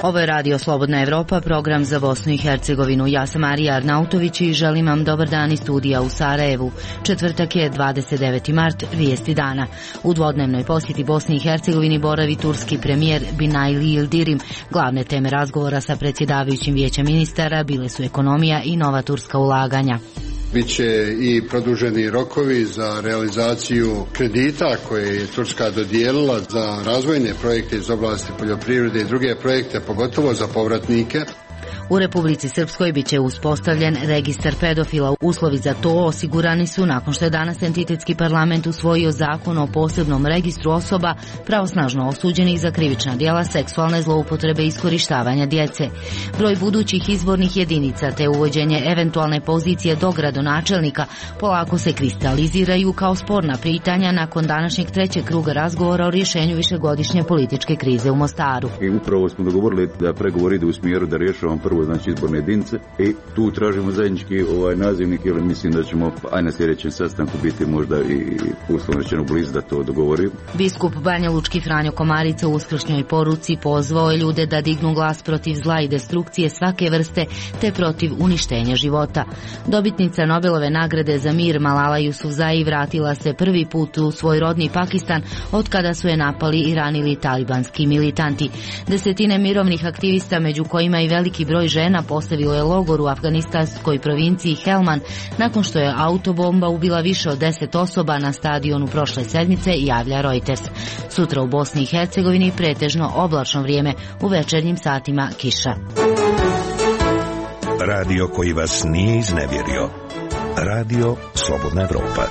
Ovo je Radio Slobodna Evropa, program za Bosnu i Hercegovinu. Ja sam Marija Arnautović i želim vam dobar dan iz studija u Sarajevu. Četvrtak je 29. mart, vijesti dana. U dvodnevnoj posjeti Bosni i Hercegovini boravi turski premijer Binali Yildirim. Glavne teme razgovora sa predsjedavajućim vijećem ministara bile su ekonomija i nova turska ulaganja. Biće i produženi rokovi za realizaciju kredita koje je Turska dodijelila za razvojne projekte iz oblasti poljoprivrede i druge projekte, pogotovo za povratnike. U Republici Srpskoj biće uspostavljen registar pedofila. Uslovi za to osigurani su nakon što je danas entitetski parlament usvojio zakon o posebnom registru osoba pravosnažno osuđenih za krivična djela seksualne zloupotrebe i iskorištavanja djece. Broj budućih izbornih jedinica te uvođenje eventualne pozicije dogradonačelnika polako se kristaliziraju kao sporna pitanja nakon današnjeg trećeg kruga razgovora o rješenju višegodišnje političke krize u Mostaru. I upravo smo dogovorili da pregovori idu u smjeru da rješavamo prvo izborne jedinice i tu tražimo zajednički nazivnik, jer mislim da ćemo na sljedećem sastanku biti možda i uslovno rečeno blizu da to dogovorimo. Biskup Banja Lučki Franjo Komarica u uskršnjoj poruci pozvao je ljude da dignu glas protiv zla i destrukcije svake vrste te protiv uništenja života. Dobitnica Nobelove nagrade za mir Malala Yousafzai vratila se prvi put u svoj rodni Pakistan od kada su je napali i ranili talibanski militanti. Desetine mirovnih aktivista, među kojima i veliki broj žena, postavilo je logor u afganistanskoj provinciji Helmand nakon što je autobomba ubila više od 10 osoba na stadionu prošle sedmice, javlja Reuters. Sutra u Bosni i Hercegovini pretežno oblačno vrijeme, u večernjim satima kiša. Radio koji vas nije iznevjerio. Radio Slobodna Evropa.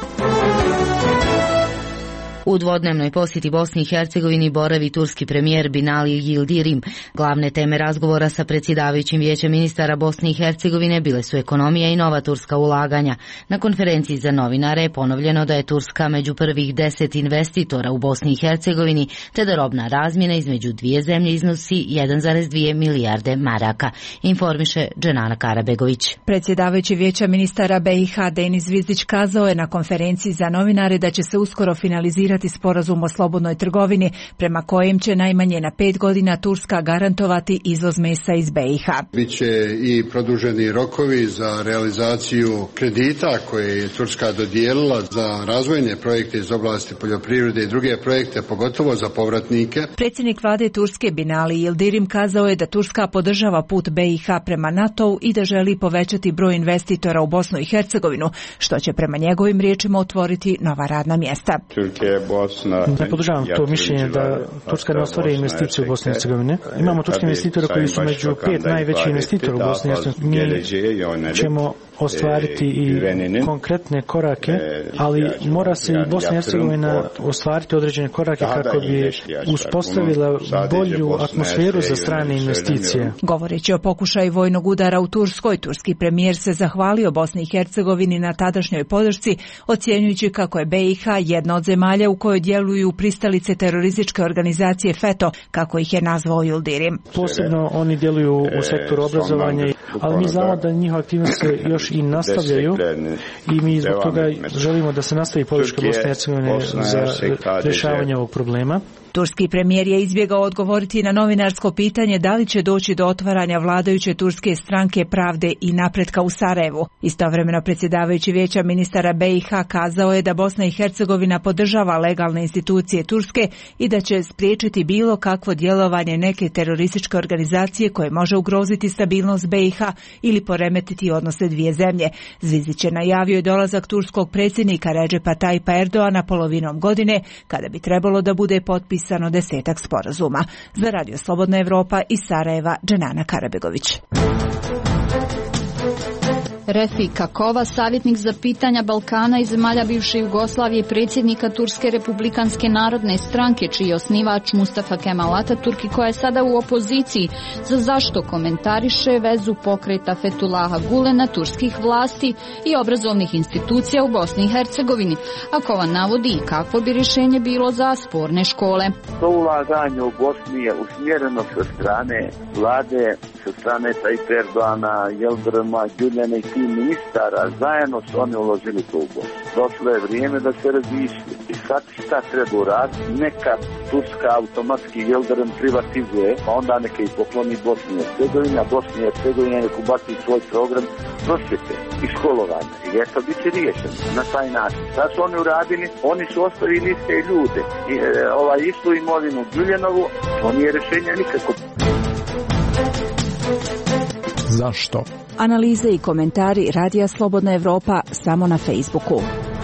U dvodnevnoj posjeti Bosni i Hercegovini boravi turski premijer Binali Yildirim. Glavne teme razgovora sa predsjedavajućim vijećem ministara Bosne i Hercegovine bile su ekonomija i nova turska ulaganja. Na konferenciji za novinare je ponovljeno da je Turska među prvih 10 investitora u Bosni i Hercegovini, te da robna razmjena između dvije zemlje iznosi 1,2 milijarde maraka, informiše Dženana Karabegović. Predsjedavajući vijeća ministara BiH Denis Zvizdić kazao je na konferenciji za novinare da će se uskoro finalizirati sporazum o slobodnoj trgovini prema kojem će najmanje na 5 godina Turska garantovati izvoz mesa iz BiH. Biće i produženi rokovi za realizaciju kredita koje je Turska dodijelila za razvojne projekte iz oblasti poljoprivrede i druge projekte, pogotovo za povratnike. Predsjednik vlade Turske Binali Yildirim kazao je da Turska podržava put BiH prema NATO-u i da želi povećati broj investitora u Bosnu i Hercegovinu, što će prema njegovim riječima otvoriti nova radna mjesta. Ne podržavam to mišljenje da Turska ne ostvari investicije u Bosni i Hercegovini. Imamo turske investitore koji su među 5 najvećih investitora u Bosni i Hercegovini. Mi ćemo ostvariti i konkretne korake, ali mora se i Bosna i Hercegovina ostvariti određene korake kako bi uspostavila bolju atmosferu za strane investicije. Govoreći o pokušaju vojnog udara u Turskoj, turski premijer se zahvalio Bosni i Hercegovini na tadašnjoj podršci, ocjenjujući kako je BiH jedna od zemalja u kojoj djeluju pristalice terorističke organizacije FETÖ, kako ih je nazvao Yildirim. Posebno oni djeluju u sektoru obrazovanja, ali mi znamo da njihove aktivnosti se još i nastavljaju i mi zbog toga želimo da se nastavi podrška Bosne i Hercegovine za rješavanje ovog problema. Turski premijer je izbjegao odgovoriti na novinarsko pitanje da li će doći do otvaranja vladajuće turske stranke Pravde i napretka u Sarajevu. Istovremeno predsjedavajući vijeća ministara BiH kazao je da Bosna i Hercegovina podržava legalne institucije Turske i da će spriječiti bilo kakvo djelovanje neke terorističke organizacije koje može ugroziti stabilnost BiH ili poremetiti odnose dvije zemlje. Zvizdić je najavio i dolazak turskog predsjednika Redžepa Tayyipa Erdoğana polovinom godine, kada bi trebalo da bude potpisano 10 sporazuma. Za Radio Slobodna Evropa iz Sarajeva, Dženana Karabegović. Refik Kakova, savjetnik za pitanja Balkana i zemalja bivše Jugoslavije, predsjednika Turske republikanske narodne stranke, čiji je osnivač Mustafa Kemal Ataturk i koja je sada u opoziciji, za zašto komentariše vezu pokreta Fethullaha Gulena, turskih vlasti i obrazovnih institucija u Bosni i Hercegovini. Akova navodi i kakvo bi rješenje bilo za sporne škole. To ulaganje u Bosni je usmjereno sa strane vlade, sa strane Tayyipa Erdoğana, Yıldırım'a, Gülen'e i ministara, zajedno su oni uložili to u Bosnu. Došlo je vrijeme da se razmišlja. I sad šta treba uraditi, neka Turska automatski Yildirim privatizuje, pa onda neka i pokloni Bosni i Hercegovina, Bosni i Hercegovina neka ubaci svoj program prosvjete i školovanja. I eto, bit će riješeno na taj način. Sad su oni uradili, oni su ostavili iste ljude. Istu imovinu Đuljanovu, to nije rješenje nikako. Zašto? Analize i komentari Radija Slobodna Evropa samo na Facebooku.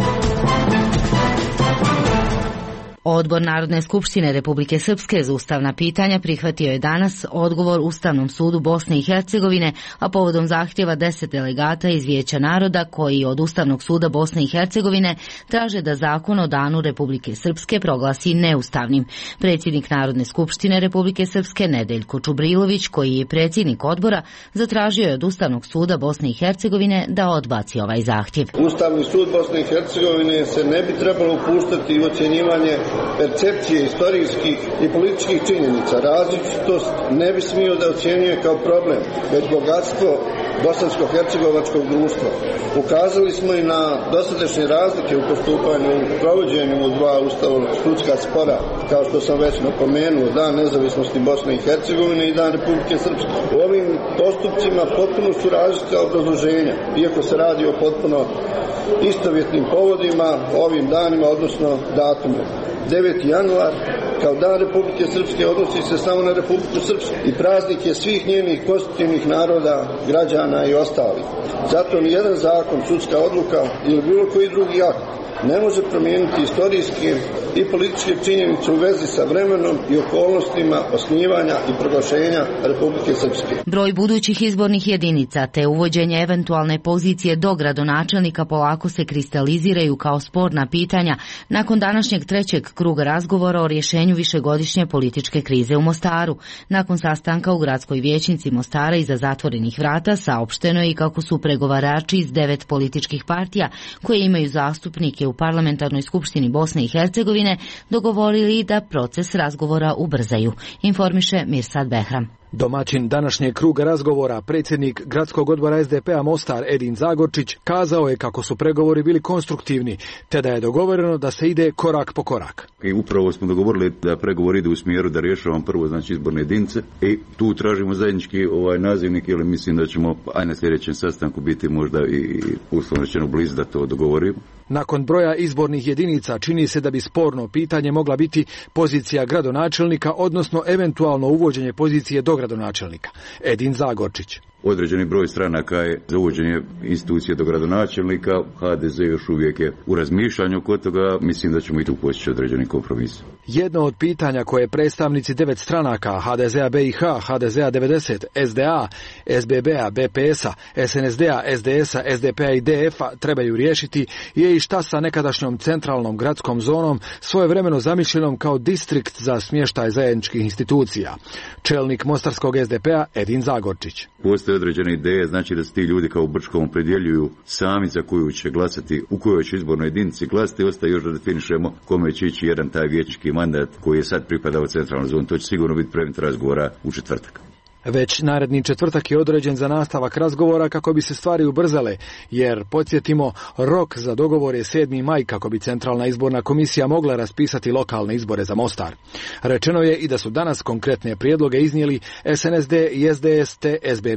Odbor Narodne skupštine Republike Srpske za ustavna pitanja prihvatio je danas odgovor Ustavnom sudu Bosne i Hercegovine, a povodom zahtjeva 10 delegata iz Vijeća naroda koji od Ustavnog suda Bosne i Hercegovine traže da zakon o danu Republike Srpske proglasi neustavnim. Predsjednik Narodne skupštine Republike Srpske Nedeljko Čubrilović, koji je predsjednik odbora, zatražio je od Ustavnog suda Bosne i Hercegovine da odbaci ovaj zahtjev. Ustavni sud Bosne i Hercegovine se ne bi trebalo upuštati u ocjenjivanje percepcije istorijskih i političkih činjenica. Različitost ne bi smio da ocjenjuje kao problem, već bogatstvo bosansko-hercegovačkog društva. Ukazali smo i na dosadašnje razlike u postupanju u provođenju dva ustavno-sudska spora, kao što sam već napomenuo, Dan nezavisnosti Bosne i Hercegovine i Dan Republike Srpske. U ovim postupcima potpuno su različita obrazloženja, iako se radi o potpuno istovjetnim povodima, ovim danima, odnosno datumom. 9. januar kao Dan Republike Srpske odnosi se samo na Republiku Srpsku i praznik je svih njenih konstitutivnih naroda, građana i ostalih. Zato nijedan zakon, sudska odluka ili bilo koji drugi akt ne može promijeniti istorijske i političke činjenice u vezi sa vremenom i okolnostima osnivanja i proglašenja Republike Srpske. Broj budućih izbornih jedinica te uvođenje eventualne pozicije dogradonačelnika polako se kristaliziraju kao sporna pitanja nakon današnjeg trećeg kruga razgovora o rješenju višegodišnje političke krize u Mostaru. Nakon sastanka u gradskoj vijećnici Mostara iza zatvorenih vrata saopšteno je i kako su pregovarači iz 9 političkih partija koje imaju zastupnike u Parlamentarnoj skupštini Bosne i Hercegovine dogovorili da proces razgovora ubrzaju, informiše Mirsad Behram. Domaćin današnjeg kruga razgovora, predsjednik gradskog odbora SDP-a Mostar Edin Zagorčić, kazao je kako su pregovori bili konstruktivni, te da je dogovoreno da se ide korak po korak. I upravo smo dogovorili da pregovori idu u smjeru da rješavamo prvo izborne jedinice i tu tražimo zajednički nazivnik, jer mislim da ćemo na sljedećem sastanku biti možda i uslovno rečeno blizu da to dogovorimo. Nakon broja izbornih jedinica čini se da bi sporno pitanje mogla biti pozicija gradonačelnika, odnosno eventualno uvođenje pozicije dogradonačelnika. Edin Zagorčić. Određeni broj stranaka je za uvođenje institucije do gradonačelnika, HDZ još uvijek je u razmišljanju kod toga, mislim da ćemo i tu postići određeni kompromis. Jedno od pitanja koje predstavnici 9 stranaka HDZ-a BiH, HDZ-a 90, SDA, SBB-a, BPS-a, SNSD-a, SDS-a, SDP-a i DF-a trebaju riješiti je i šta sa nekadašnjom centralnom gradskom zonom svojevremeno zamišljenom kao distrikt za smještaj zajedničkih institucija. Čelnik mostarskog SDP-a Edin Zagorčić. Postoje određene ideje, znači da se ti ljudi kao u Brčkom opredjeljuju sami za koju će glasati, u kojoj će izbornoj jedinici glasati, ostaje još da definišemo kome će ići jedan taj vijećnički mandat koji je sad pripadao centralnoj zoni. To će sigurno biti predmet razgovora u četvrtak. Već naredni četvrtak je određen za nastavak razgovora kako bi se stvari ubrzale, jer podsjetimo, rok za dogovor je 7. maj kako bi Centralna izborna komisija mogla raspisati lokalne izbore za Mostar. Rečeno je i da su danas konkretne prijedloge iznijeli SNSD i SDS te SBB.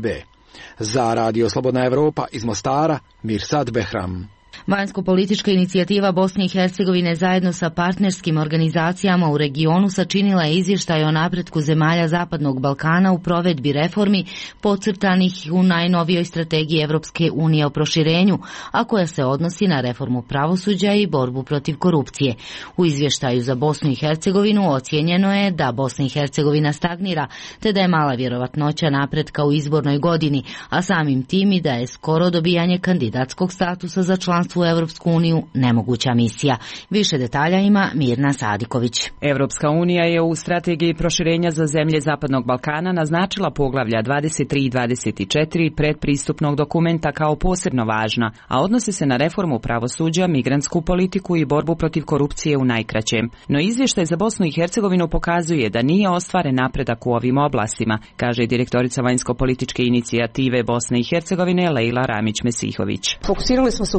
Za Radio Slobodna Evropa iz Mostara, Mirsad Behram. Vanjsko-politička inicijativa Bosne i Hercegovine zajedno sa partnerskim organizacijama u regionu sačinila je izvještaj o napretku zemalja Zapadnog Balkana u provedbi reformi podcrtanih u najnovijoj strategiji Evropske unije o proširenju, a koja se odnosi na reformu pravosuđa i borbu protiv korupcije. U izvještaju za Bosnu i Hercegovinu ocijenjeno je da Bosna i Hercegovina stagnira, te da je mala vjerovatnoća napretka u izbornoj godini, a samim tim i da je skoro dobijanje kandidatskog statusa za članstvo u Evropsku uniju nemoguća misija. Više detalja ima Mirna Sadiković. Evropska unija je u strategiji proširenja za zemlje Zapadnog Balkana naznačila poglavlja 23 i 24 predpristupnog dokumenta kao posebno važna, a odnose se na reformu pravosuđa, migrantsku politiku i borbu protiv korupcije u najkraćem. No izvještaj za Bosnu i Hercegovinu pokazuje da nije ostvaren napredak u ovim oblastima, kaže direktorica vanjsko-političke inicijative Bosne i Hercegovine Lejla Ramić-Mesihović. Fokusirali smo se u poglavlju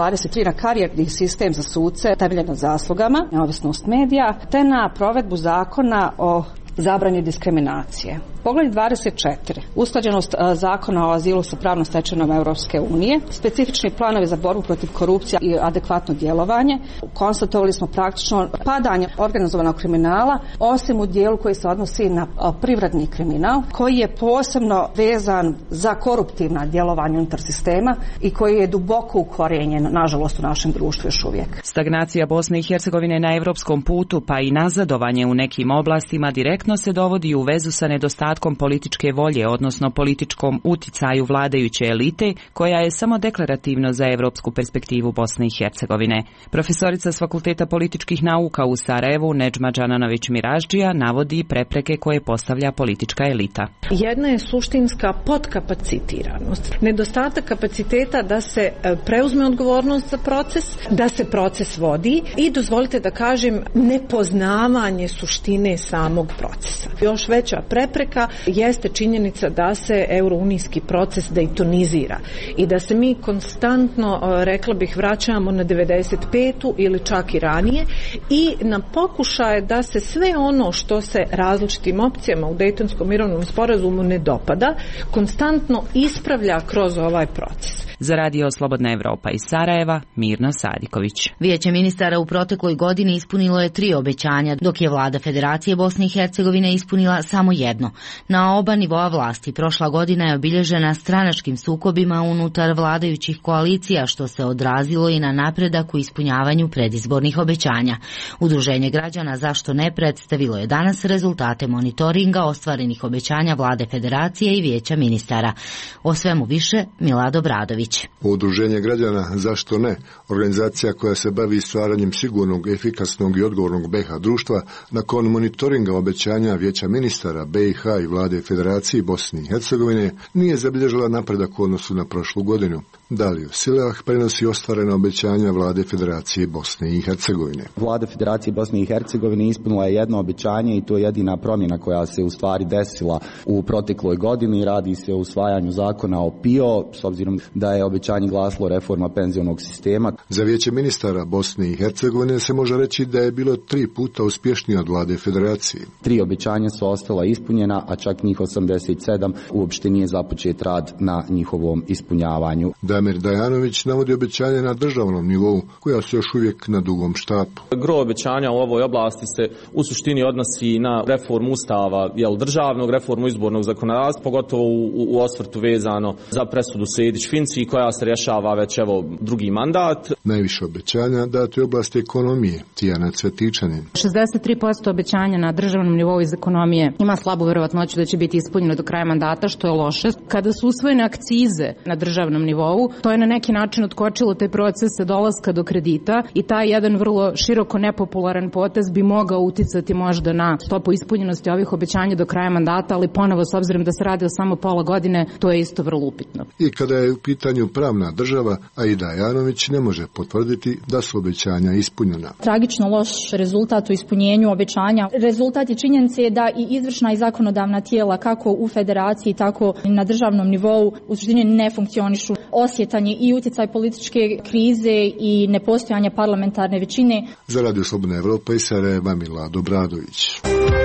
23 na karijerni sistem za suce temeljen na zaslugama, neovisnost medija, te na provedbu zakona o zabrani diskriminacije. Poglavlje 24. Usklađenost zakona o azilu sa pravnom stečevinom Europske unije, specifični planovi za borbu protiv korupcije i adekvatno djelovanje. Konstatovali smo praktično padanje organizovanog kriminala, osim u dijelu koji se odnosi na privredni kriminal, koji je posebno vezan za koruptivna djelovanja unutar sistema i koji je duboko ukorijenjen, nažalost, u našem društvu još uvijek. Stagnacija Bosne i Hercegovine na europskom putu, pa i nazadovanje u nekim oblastima direktno se dovodi u vezu sa nedostatkom političke volje, odnosno političkom uticaju vladajuće elite, koja je samo deklarativno za europsku perspektivu Bosne i Hercegovine. Profesorica s Fakulteta političkih nauka u Sarajevu, Nedžma Đananović-Miraždžija, navodi prepreke koje postavlja politička elita. Jedna je suštinska podkapacitiranost. Nedostatak kapaciteta da se preuzme odgovornost za proces, da se proces vodi i, dozvolite da kažem, nepoznavanje suštine samog procesa. Još veća prepreka jeste činjenica da se eurounijski proces dejtonizira i da se mi konstantno, rekla bih, vraćamo na 95. ili čak i ranije i na pokušaje da se sve ono što se različitim opcijama u Dejtonskom mirovnom sporazumu ne dopada, konstantno ispravlja kroz ovaj proces. Za Radio Slobodna Evropa iz Sarajeva, Mirna Sadiković. Vijeće ministara u protekloj godini ispunilo je 3 obećanja, dok je vlada Federacije Bosne i Hercegovine ispunila samo jedno. Na oba nivoa vlasti prošla godina je obilježena stranačkim sukobima unutar vladajućih koalicija, što se odrazilo i na napredak u ispunjavanju predizbornih obećanja. Udruženje građana Zašto ne predstavilo je danas rezultate monitoringa ostvarenih obećanja vlade Federacije i Vijeća ministara. O svemu više Milad Obradović. Udruženje građana Zašto ne, organizacija koja se bavi stvaranjem sigurnog, efikasnog i odgovornog BiH društva, nakon monitoringa obećanja Vijeća ministara BiH i vlade Federacije Bosne i Hercegovine, nije zabilježila napredak u odnosu na prošlu godinu. Dalio Silah prenosi ostvarena obećanja vlade Federacije Bosne i Hercegovine. Vlada Federacije Bosne i Hercegovine ispunila je jedno obećanje i to je jedina promjena koja se u stvari desila u protekloj godini. Radi se o usvajanju zakona o PIO, s obzirom da je obećanje glasilo reforma penzionog sistema. Za Vijeće ministara Bosne i Hercegovine se može reći da je bilo 3 puta uspješnije od vlade Federacije. 3 obećanja su ostala ispunjena, a čak njih 87 uopšte nije započet rad na njihovom ispunjavanju. Damir Dajanović navodi obećanja na državnom nivou, koja su još uvijek na dugom štapu. Gro obećanja u ovoj oblasti se u suštini odnosi na reformu ustava, državnog, reformu izbornog zakonodavstva, pogotovo u osvrtu vezano za presudu Sejdić-Finci, koja se rješava već drugi mandat. Najviše obećanja dato je oblasti ekonomije, Tijana Cvetičanin. 63% obećanja na državnom nivou iz ekonomije ima slabu vjerovatnoću da će biti ispunjeno do kraja mandata, što je loše. Kada su usvojene akcize na državnom nivou, to je na neki način otkočilo te procese dolaska do kredita i taj jedan vrlo široko nepopularan potez bi mogao uticati možda na stopu ispunjenosti ovih obećanja do kraja mandata, ali ponovo, s obzirom da se radi o samo pola godine, to je isto vrlo upitno. I kada je u pitanju pravna država, Aida Janović ne može potvrditi da su obećanja ispunjena. Tragično loš rezultat u ispunjenju obećanja. Rezultat je činjenice da i izvršna i zakonodavna tijela, kako u federaciji, tako i na državnom nivou, u suštini ne funkcionišu. Osjetan je i utjecaj političke krize i nepostojanja parlamentarne većine. Za Radio Slobodna Evropa i Sarajeva, Milad Obradović.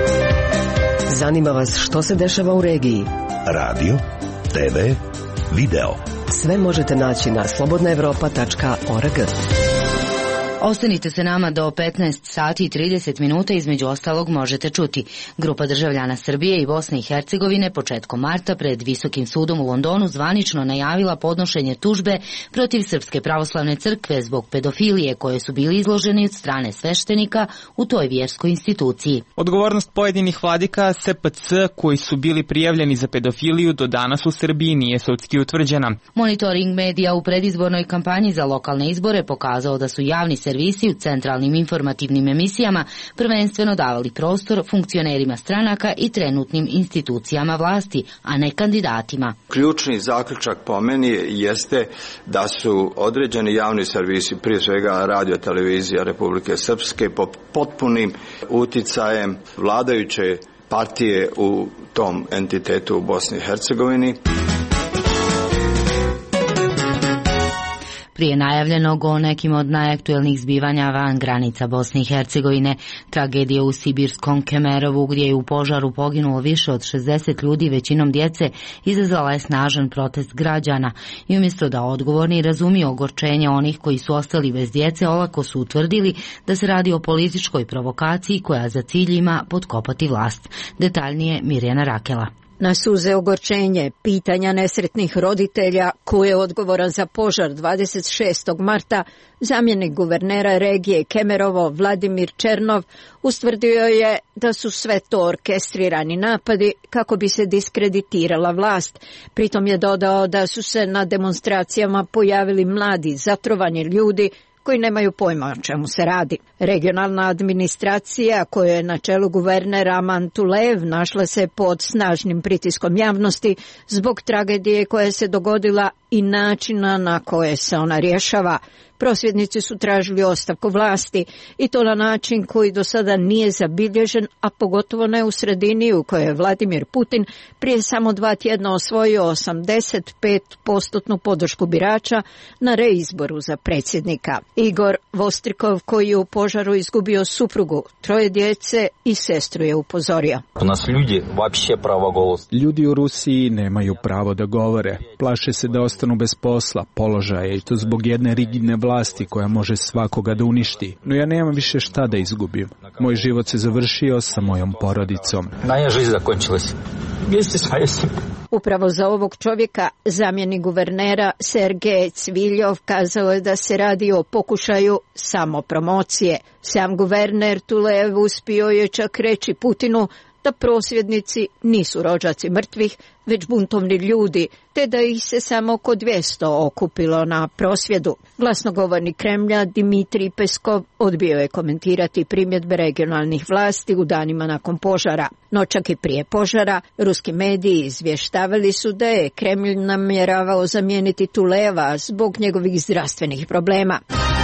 Zanima vas što se dešava u regiji? Radio, TV, video. Sve možete naći na slobodnaevropa.org. Ostanite se nama do 15 sati i 30 minuta, između ostalog možete čuti. Grupa državljana Srbije i Bosne i Hercegovine početkom marta pred Visokim sudom u Londonu zvanično najavila podnošenje tužbe protiv Srpske pravoslavne crkve zbog pedofilije koje su bili izloženi od strane sveštenika u toj vjerskoj instituciji. Odgovornost pojedinih vladika SPC koji su bili prijavljeni za pedofiliju do danas u Srbiji nije sudski utvrđena. Monitoring medija u predizbornoj kampanji za lokalne izbore pokazao da su javni servisi u centralnim informativnim emisijama prvenstveno davali prostor funkcionerima stranaka i trenutnim institucijama vlasti, a ne kandidatima. Ključni zaključak po meni jeste da su određeni javni servisi, prije svega radio televizija Republike Srpske, pod potpunim uticajem vladajuće partije u tom entitetu u Bosni i Hercegovini. Prije najavljenog o nekim od najaktuelnih zbivanja van granica Bosne i Hercegovine, tragedija u sibirskom Kemerovu gdje je u požaru poginulo više od 60 ljudi, većinom djece, izazvala je snažan protest građana i umjesto da odgovorni razumiju ogorčenje onih koji su ostali bez djece, olako su utvrdili da se radi o političkoj provokaciji koja za cilj ima potkopati vlast. Detaljnije Mirjana Rakela. Na suze ogorčenje, pitanja nesretnih roditelja, ko je odgovoran za požar 26. marta, zamjenik guvernera regije Kemerovo Vladimir Černov ustvrdio je da su sve to orkestrirani napadi kako bi se diskreditirala vlast. Pritom je dodao da su se na demonstracijama pojavili mladi, zatrovani ljudi koji nemaju pojma o čemu se radi. Regionalna administracija, koja je na čelu guverner Aman Tulev, našla se pod snažnim pritiskom javnosti zbog tragedije koja se dogodila i načina na koje se ona rješava. Prosvjednici su tražili ostavku vlasti i to na način koji do sada nije zabilježen, a pogotovo ne u sredini u kojoj je Vladimir Putin prije samo 2 tjedna osvojio 85% podršku birača na reizboru za predsjednika. Igor Vostrikov, koji je u požaru izgubio suprugu, 3 djece i sestru, je upozorio. Ljudi u Rusiji nemaju pravo da govore. Plaše se da ostanu bez posla, položaja i to zbog jedne rigidne vlasti koja može svakoga da uništi. No ja nemam više šta da izgubim. Moj život se završio sa mojom porodicom. Upravo za ovog čovjeka zamjenik guvernera Sergej Cviljov kazao je da se radi o pokušaju samopromocije. Sam guverner Tulev uspio je čak reći Putinu da prosvjednici nisu rođaci mrtvih, već buntovni ljudi, te da ih se samo oko 200 okupilo na prosvjedu. Glasnogovornik Kremlja Dimitrij Peskov odbio je komentirati primjedbe regionalnih vlasti u danima nakon požara. No čak i prije požara, ruski mediji izvještavali su da je Kremlj namjeravao zamijeniti Tuleva zbog njegovih zdravstvenih problema.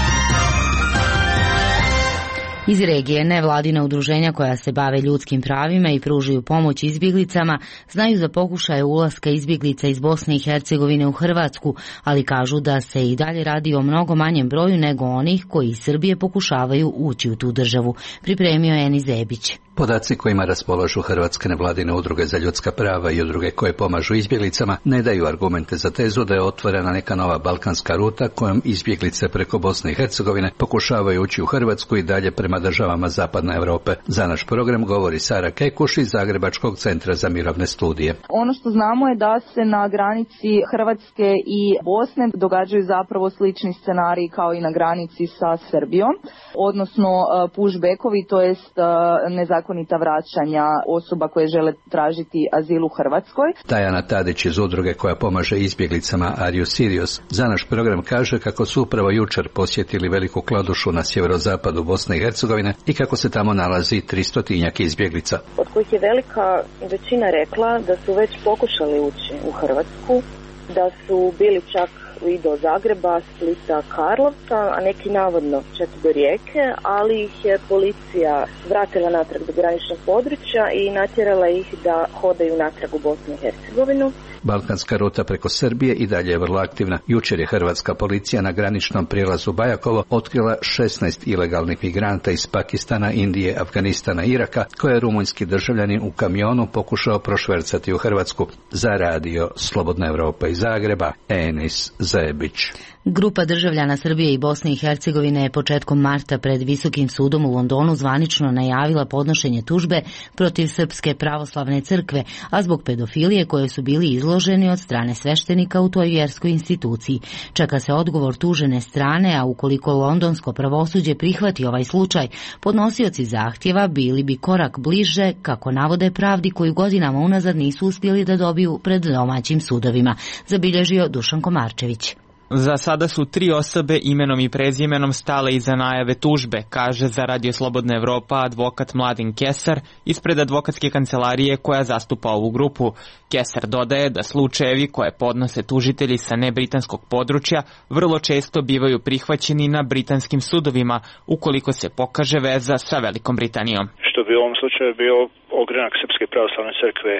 Iz regije nevladina udruženja koja se bave ljudskim pravima i pružaju pomoć izbjeglicama znaju za pokušaje ulaska izbjeglica iz Bosne i Hercegovine u Hrvatsku, ali kažu da se i dalje radi o mnogo manjem broju nego onih koji iz Srbije pokušavaju ući u tu državu, pripremio je Enis Zebić. Podaci kojima raspolažu hrvatske nevladine udruge za ljudska prava i udruge koje pomažu izbjeglicama ne daju argumente za tezu da je otvorena neka nova balkanska ruta kojom izbjeglice preko Bosne i Hercegovine pokušavaju ući u Hrvatsku i dalje prema državama Zapadne Europe. Za naš program govori Sara Kekuš iz Zagrebačkog centra za mirovne studije. Ono što znamo je da se na granici Hrvatske i Bosne događaju zapravo slični scenariji kao i na granici sa Srbijom, odnosno pushbackovi, to jest nezakonita vraćanja osoba koje žele tražiti azil u Hrvatskoj. Tajana Tadić iz udruge koja pomaže izbjeglicama Are You Serious za naš program kaže kako su upravo jučer posjetili Veliku Kladušu na sjeverozapadu Bosne i Hercegovine i kako se tamo nalazi 300 izbjeglica. Od kojih je velika većina rekla da su već pokušali ući u Hrvatsku, da su bili čak i do Zagreba, Splita, Karlovca, a neki navodno čak do Rijeke, ali ih je policija vratila natrag do graničnog područja i natjerala ih da hodaju natrag u Bosnu i Hercegovinu. Balkanska ruta preko Srbije i dalje je vrlo aktivna. Jučer je hrvatska policija na graničnom prijelazu Bajakovo otkrila 16 ilegalnih migranta iz Pakistana, Indije, Afganistana i Iraka, koje je rumunjski državljanin u kamionu pokušao prošvercati u Hrvatsku. Za radio Slobodna Europa iz Zagreba, Enis Zebić. Grupa državljana Srbije i Bosne i Hercegovine je početkom marta pred Visokim sudom u Londonu zvanično najavila podnošenje tužbe protiv Srpske pravoslavne crkve, a zbog pedofilije koje su bili izloženi od strane sveštenika u toj vjerskoj instituciji. Čeka se odgovor tužene strane, a ukoliko londonsko pravosuđe prihvati ovaj slučaj, podnosioci zahtjeva bili bi korak bliže, kako navode, pravdi koju godinama unazad nisu uspjeli da dobiju pred domaćim sudovima, zabilježio Dušan Komarčević. Za sada su 3 osobe imenom i prezimenom stale iza najave tužbe, kaže za Radio Slobodna Evropa advokat Mladen Kesar ispred advokatske kancelarije koja zastupa ovu grupu. Kesar dodaje da slučajevi koje podnose tužitelji sa nebritanskog područja vrlo često bivaju prihvaćeni na britanskim sudovima ukoliko se pokaže veza sa Velikom Britanijom. Što bi u ovom slučaju bio ogranak Srpske pravoslavne crkve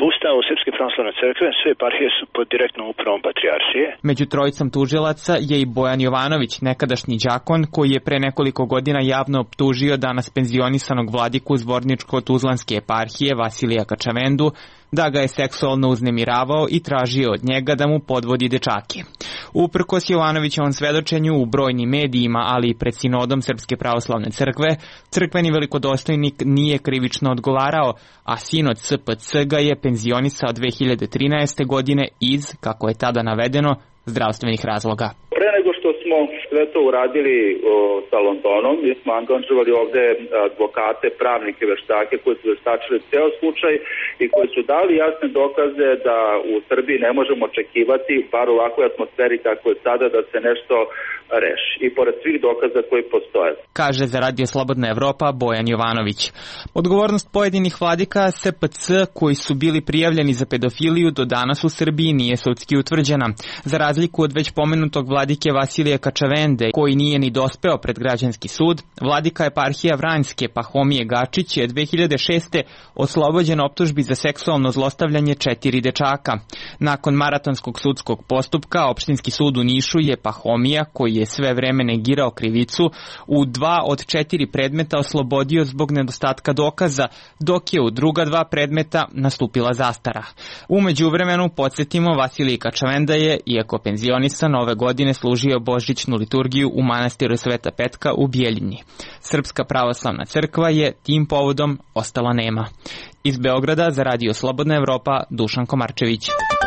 Po ustavu Srpske pravoslavne crkve sve eparhije su pod direktnom upravom patrijaršije. Među trojicom tužilaca je i Bojan Jovanović, nekadašnji đakon koji je pre nekoliko godina javno optužio danas penzionisanog vladiku Zvorničko-Tuzlanske eparhije Vasilija Kačavendu da ga je seksualno uznemiravao i tražio od njega da mu podvodi dečake. Uprkos Jovanovićevom svedočenju u brojnim medijima, ali i pred sinodom Srpske pravoslavne crkve, crkveni velikodostojnik nije krivično odgovarao, a sinod SPC ga je penzionisao 2013. godine iz, kako je tada navedeno, zdravstvenih razloga. Pre nego što smo sve to uradili sa Londonom, mi smo angažovali ovde advokate, pravnike, veštake koji su veštačili ceo slučaj i koji su dali jasne dokaze da u Srbiji ne možemo očekivati, bar u ovakvoj atmosferi kako je sada, da se nešto reši. I pored svih dokaza koji postoje. Kaže za Radio Slobodna Evropa Bojan Jovanović. Odgovornost pojedinih vladika SPC koji su bili prijavljeni za pedofiliju do danas u Srbiji nije sudski utvrđena. Za razliku od već pomenutog vladike Vasilija Kačavende, koji nije ni dospeo pred građanski sud, vladika eparhija Vranjske Pahomije Gačić je 2006. oslobođen optužbi za seksualno zlostavljanje 4 dečaka. Nakon maratonskog sudskog postupka, opštinski sud u Nišu je Pahomija, koji je sve vreme negirao krivicu, u 2 od 4 predmeta oslobodio zbog nedostatka dokaza, dok je u druga 2 predmeta nastupila zastara. U međuvremenu, podsjetimo, Vasilij Kačavenda je, iako penzionisan, ove godine služio božićnu liturgiju u manastiru Sveta Petka u Bjeljini. Srpska pravoslavna crkva je tim povodom ostala nema. Iz Beograda za Radio Slobodna Evropa, Dušan Komarčević.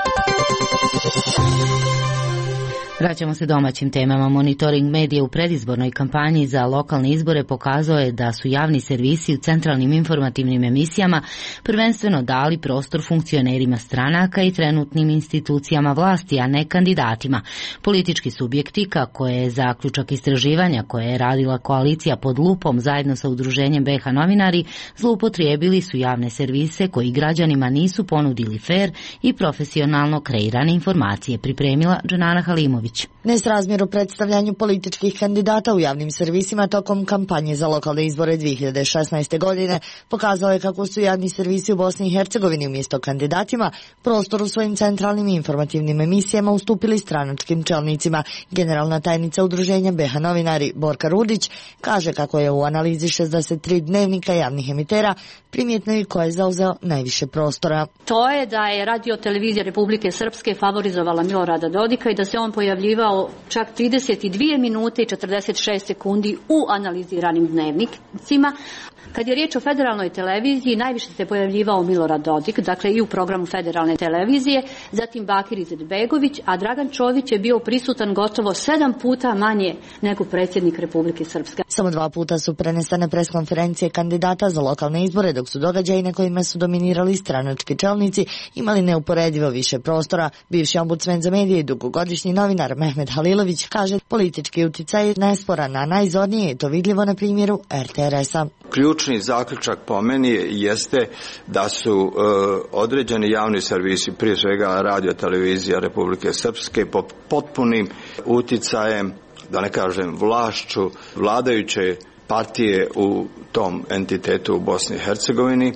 Vraćamo se domaćim temama. Monitoring medija u predizbornoj kampanji za lokalne izbore pokazao je da su javni servisi u centralnim informativnim emisijama prvenstveno dali prostor funkcionerima stranaka i trenutnim institucijama vlasti, a ne kandidatima. Politički subjekti, kako je zaključak istraživanja koje je radila koalicija pod lupom zajedno sa udruženjem BiH novinari, zloupotrijebili su javne servise koji građanima nisu ponudili fer i profesionalno kreirane informacije, pripremila Dženana Halimović. Nesrazmjer u predstavljanju političkih kandidata u javnim servisima tokom kampanje za lokalne izbore 2016. godine pokazao je kako su javni servisi u Bosni i Hercegovini umjesto kandidatima prostor u svojim centralnim informativnim emisijama ustupili stranačkim čelnicima. Generalna tajnica udruženja BiH novinari Borka Rudić kaže kako je u analizi 63 dnevnika javnih emitera primjetno i ko je zauzeo najviše prostora. To je da je Radio televizija Republike Srpske favorizovala Milorada Dodika i da se on pojavljivao čak 32 minute i 46 sekundi u analiziranim dnevnicima. Kad je riječ o federalnoj televiziji, najviše se pojavljivao Milorad Dodik, dakle i u programu federalne televizije, zatim Bakir Izetbegović, a Dragan Čović je bio prisutan gotovo 7 puta manje nego predsjednik Republike Srpske. Samo 2 puta su prenesene preskonferencije kandidata za lokalne izbore, dok su događaji na kojima su dominirali stranački čelnici imali neuporedivo više prostora. Bivši ombudsman za medije i dugogodišnji novinar Mehmet Halilović kaže politički uticaj nesporan, a najzornije je to vidljivo na primjeru RTRS-a. Ključni zaključak po meni jeste da su određeni javni servisi, prije svega Radio televizija Republike Srpske, pod potpunim uticajem, da ne kažem vlašću, vladajuće partije u tom entitetu u Bosni i Hercegovini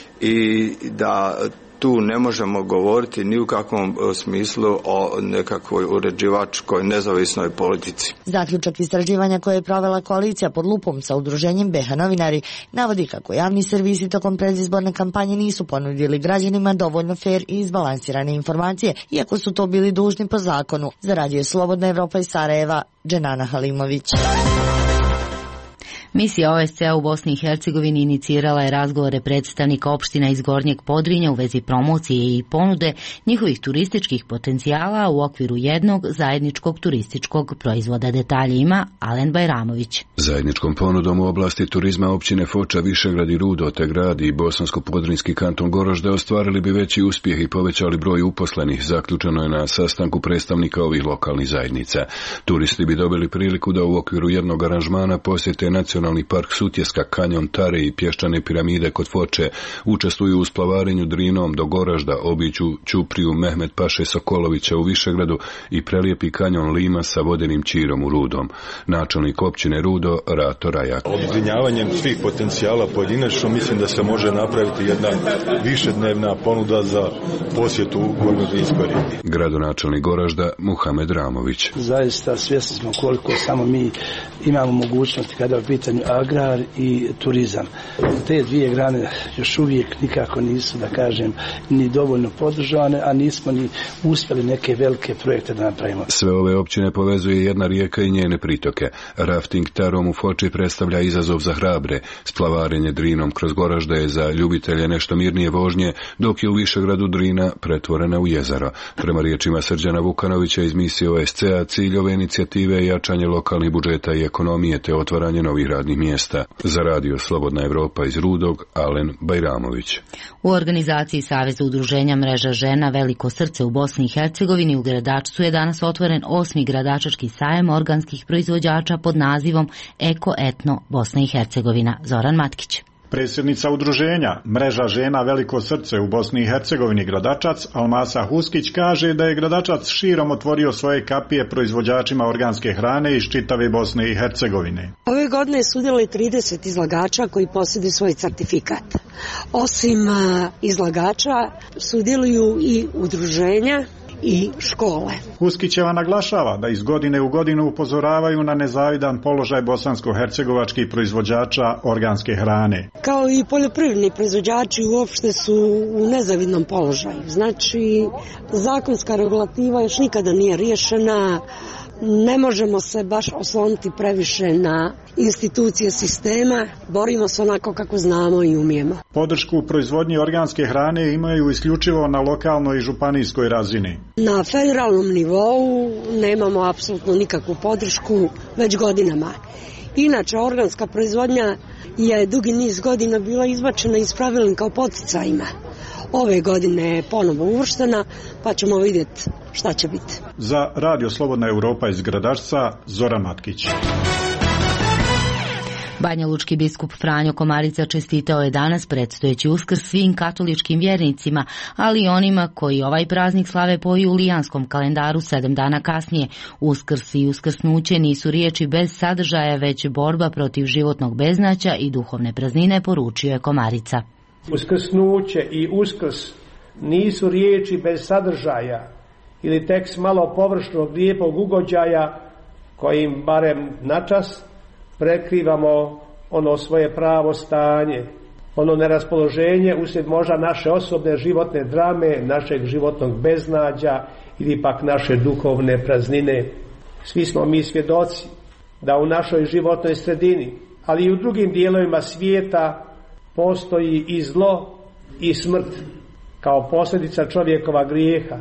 i da tu ne možemo govoriti ni u kakvom smislu o nekakvoj uređivačkoj nezavisnoj politici. Zaključak istraživanja koje je provela koalicija pod lupom sa udruženjem BiH novinari navodi kako javni servisi tokom predizborne kampanje nisu ponudili građanima dovoljno fer i izbalansirane informacije, iako su to bili dužni po zakonu. Za Radio Slobodna Evropa iz Sarajeva, Dženana Halimović. Misija OSCE u Bosni i Hercegovini inicirala je razgovore predstavnika opština iz Gornjeg Podrinja u vezi promocije i ponude njihovih turističkih potencijala u okviru jednog zajedničkog turističkog proizvoda. Detalje ima Alen Bajramović. Zajedničkom ponudom u oblasti turizma općine Foča, Višegrad i Rudo, te grad i Bosansko-Podrinjski kanton Gorožde ostvarili bi veći uspjeh i povećali broj uposlenih, zaključeno je na sastanku predstavnika ovih lokalnih zajednica. Turisti bi dobili priliku da u okviru jednog aranžmana posjete nacionalne Nacionalni park Sutjeska, kanjon Tare i pješčane piramide kod Foče, učestvuju u splavarenju Drinom do Goražda, obiđu Ćupriju Mehmet Paše Sokolovića u Višegradu i prelijepi kanjon Lima sa vodenim čirom u Rudom. Načelnik općine Rudo Rato Rajak. Objedinjavanjem svih potencijala pojedinačno mislim da se može napraviti jedna višednevna ponuda za posjetu u Gornjodrinskoj regiji. Gradonačelnik Goražda Muhamed Ramović. Zaista svjesni smo koliko samo mi imamo mogućnosti kada je u pitanju agrar i turizam. Te dvije grane još uvijek nikako nisu, da kažem, ni dovoljno podržane, a nismo ni uspjeli neke velike projekte da napravimo. Sve ove općine povezuje jedna rijeka i njene pritoke. Rafting Tarom u Foči predstavlja izazov za hrabre. Splavarenje Drinom kroz Goražde je za ljubitelje nešto mirnije vožnje, dok je u Višegradu Drina pretvorena u jezero. Prema riječima Srđana Vukanovića iz misije OSCE-a, cilj ove inicijative je jačanje lokalnih budžeta i ekonomije te otvaranje novih radnih mjesta. Za radio Slobodna Evropa iz Rudog, Alen Bajramović. U organizaciji Saveza udruženja Mreža žena Veliko srce u Bosni i Hercegovini u Gradačcu je danas otvoren 8. gradačački sajam organskih proizvođača pod nazivom Eko Etno Bosna i Hercegovina. Zoran Matkić. Predsjednica udruženja Mreža žena Veliko srce u Bosni i Hercegovini Gradačac, Almasa Huskić, kaže da je Gradačac širom otvorio svoje kapije proizvođačima organske hrane iz čitave Bosne i Hercegovine. Ove godine sudjeluje 30 izlagača koji posjeduju svoj certifikat. Osim izlagača sudjeluju i udruženja i škole. Huskićeva naglašava da iz godine u godinu upozoravaju na nezavidan položaj bosansko-hercegovačkih proizvođača organske hrane. Kao i poljoprivredni proizvođači uopšte su u nezavidnom položaju. Znači, zakonska regulativa još nikada nije riješena. Ne možemo se baš osloniti previše na institucije sistema, borimo se onako kako znamo i umijemo. Podršku u proizvodnji organske hrane imaju isključivo na lokalnoj i županijskoj razini. Na federalnom nivou nemamo apsolutno nikakvu podršku već godinama. Inače, organska proizvodnja je dugi niz godina bila izbačena iz pravilnika o poticajima. Ove godine je ponovo uvrštena, pa ćemo vidjeti šta će biti. Za radio Slobodna Europa iz Gradačca, Zoran Matkić. Banjalučki biskup Franjo Komarica čestitao je danas predstojeći Uskrs svim katoličkim vjernicima, ali i onima koji ovaj praznik slave po julijanskom kalendaru 7 dana kasnije. Uskrs i uskrsnuće nisu riječi bez sadržaja, već borba protiv životnog beznaća i duhovne praznine, poručio je Komarica. Uskrsnuće i uskrs nisu riječi bez sadržaja ili tekst malo površnog lijepog ugođaja kojim barem načas prekrivamo ono svoje pravo stanje, ono neraspoloženje uslijed možda naše osobne životne drame, našeg životnog beznađa ili pak naše duhovne praznine. Svi smo mi svjedoci da u našoj životnoj sredini, ali i u drugim dijelovima svijeta postoji i zlo i smrt kao posljedica čovjekova grijeha.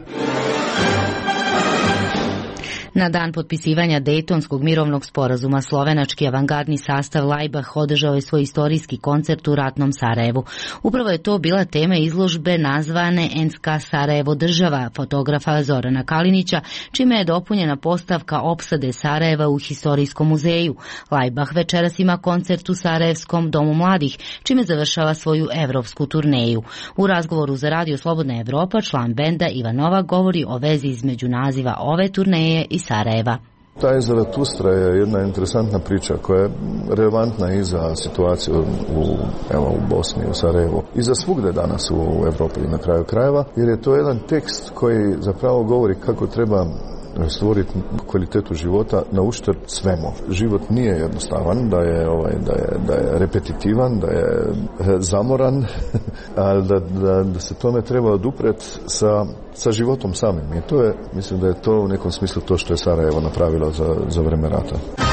Na dan potpisivanja Dejtonskog mirovnog sporazuma slovenački avangardni sastav Laibach održao je svoj istorijski koncert u ratnom Sarajevu. Upravo je to bila tema izložbe nazvane Enska Sarajevo država fotografa Zorana Kalinića, čime je dopunjena postavka opsade Sarajeva u historijskom muzeju. Laibach večeras ima koncert u Sarajevskom domu mladih, čime završava svoju evropsku turneju. U razgovoru za radio Slobodna Evropa član benda Ivan Novak govori o vezi između naziva ove turneje i Sarajeva. Taj Zaratustra je jedna interesantna priča koja je relevantna i za situaciju u Bosni, u Sarajevu i za svugdje danas u Evropi na kraju krajeva, jer je to jedan tekst koji zapravo govori kako treba stvoriti kvalitetu života na uštrb svemu. Život nije jednostavan, da je repetitivan, da je zamoran, ali da se tome treba oduprijeti sa životom samim. I to je, mislim da je to u nekom smislu to što je Sarajevo napravilo za vrijeme rata.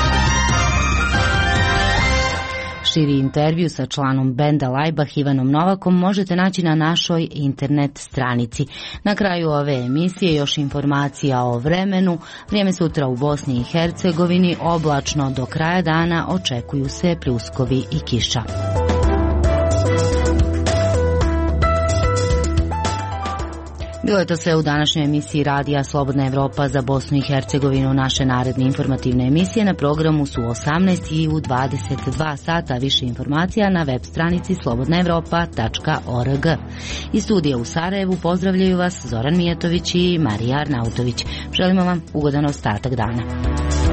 Širi intervju sa članom benda Laibach Ivanom Novakom možete naći na našoj internet stranici. Na kraju ove emisije još informacija o vremenu. Vrijeme sutra u Bosni i Hercegovini oblačno, do kraja dana očekuju se pljuskovi i kiša. Bilo je to sve u današnjoj emisiji Radija Slobodna Evropa za Bosnu i Hercegovinu. Naše naredne informativne emisije na programu su u 18 i u 22 sata. Više informacija na web stranici slobodnaevropa.org. Iz studija u Sarajevu pozdravljaju vas Zoran Mijatović i Marija Arnautović. Želimo vam ugodan ostatak dana.